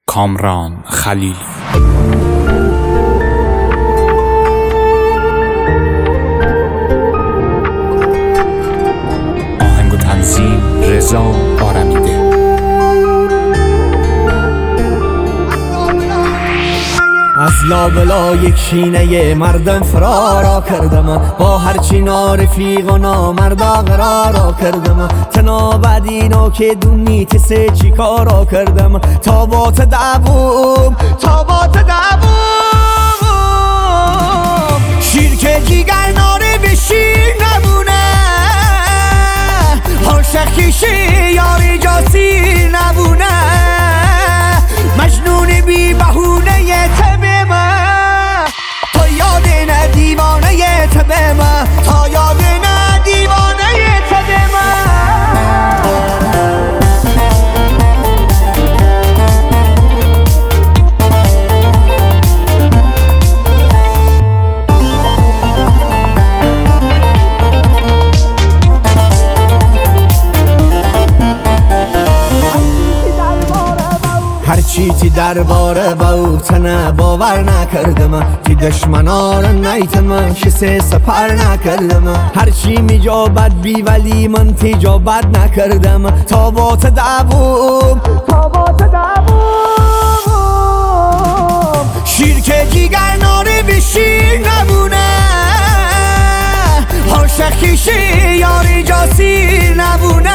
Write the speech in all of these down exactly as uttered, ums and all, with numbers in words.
کامران خلیلی. آهنگ و تنظیم رضا آرمیده. از لابلا یک شینه مردم فرارا کردم، با هرچی نارفیق و نامردا قرارا کردم. تنابد اینو که دونی تسه چی کارا کردم. تابات دعوم تابات دعوم شیر که جیگر ناره به شیر نبونه، عاشقیشی یاری جاسی نبونه. مجنون بی بهونه ی تبه من، تا یاد نه دیوانه ی تبه من، تا یاد نه دیوانه ی تبه من. هرچی تی درباره باو تنه باور نکردم، تی دشمنار نیتم کسی سپر نکردم. هرچی می جابد بی ولی من تی جابد نکردم. تابات دعوم تابات دعوم شیر که جیگر ناره به شیر نبونه، عاشقیشی یاری جاسی نبونه.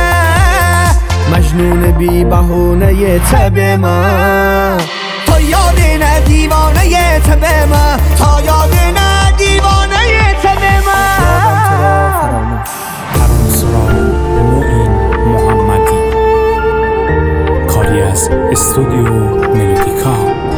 مجنون بی بهونه ی تبه من، تا یاد نه دیوانه ی تبه من، تا یاد نه دیوانه ی تبه من. ترانسرا معین محمدی، کاری از استودیو ملودیکا.